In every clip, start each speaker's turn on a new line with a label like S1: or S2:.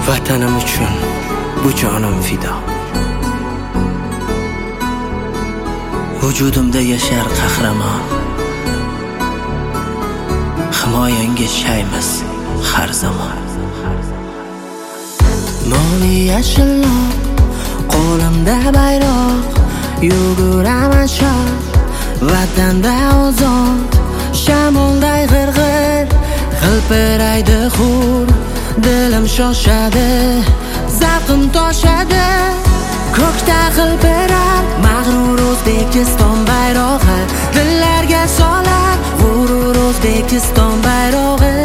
S1: Vatanim uchun bu jonim fido. Vujudimda yashar qahramon. Himoyangga shaymiz har zamon. Moviy yashilloq, qo'limda bayroq, yuguraman shoh, vatanda ozod. Shamolday g'irg'ir, hilpiraydi hur, dilim shoshadi, zavqim toshadi. Ko'kda hilpirar mag'rur O'zbekiston bayrog'i, dillarga solar g'urur O'zbekiston bayrog'i.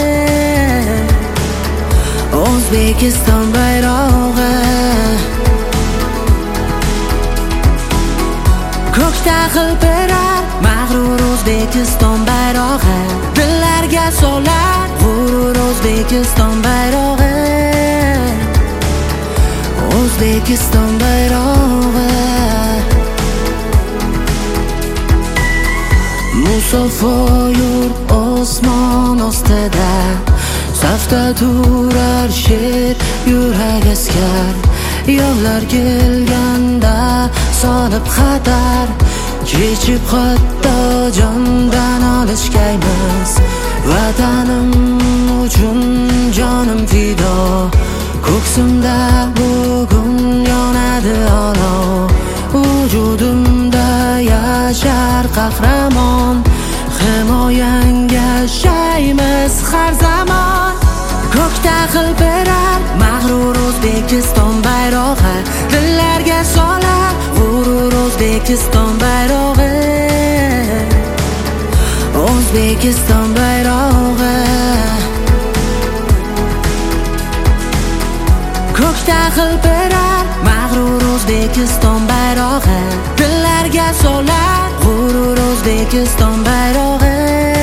S1: O'zbekiston bayrog'i. Ko'kda hilpirar mag'rur O'zbekiston bayrog'i, dillarga solar g'urur O'zbekiston bayrog'i. O'zbekiston bayrog'i. Musofo yurt osmon ostida, safda turar sher yurak askar. Yovlar kelganda solib xatar, kechib hatto jondan olishgaymiz. Vatanim uchun jonim fido, ko'ksimda bugun yonadi olov. Vujudimda yashar qahramon, himoyangga shaymiz har zamon. Ko'kda hilpirar mag'rur O'zbekiston bayrog'i, dillarga solar g'urur O'zbekiston bayrog'i. O'zbekiston bayrog'i. Ko'kda hilpirar mag'rur O'zbekiston bayrog'i, dillarga solar g'urur O'zbekiston bayrog'i.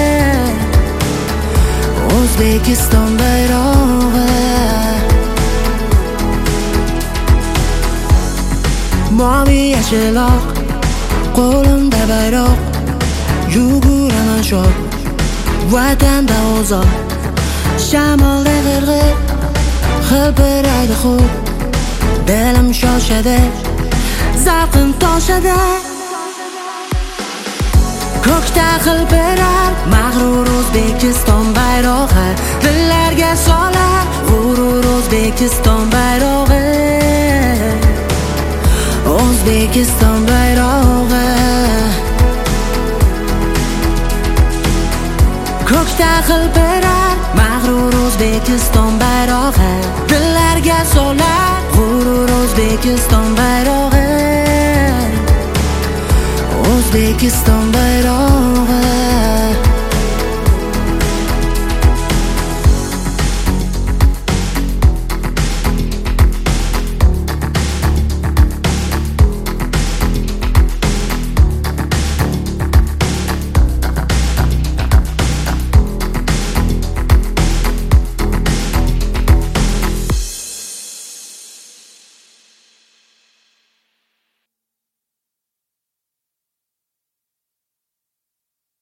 S1: O'zbekiston bayrog'i. Moviy yashilloq, qo'limda bayroq, yuguraman shoh, vatanda ozod. Shamolda g'irg'ir, hilpiraydi hur, dilim shoshadi, zavqim toshadi. Ko'kda hilpirar mag'rur O'zbekiston bayrog'i, dillarga solar g'urur O'zbekiston bayrog'i. O'zbekiston bayrog'i. Ko'kda hilpirar mag'rur O'zbekiston bayrog'i, dillarga solar g'urur O'zbekiston bayrog'i. O'zbekiston bayrog'i.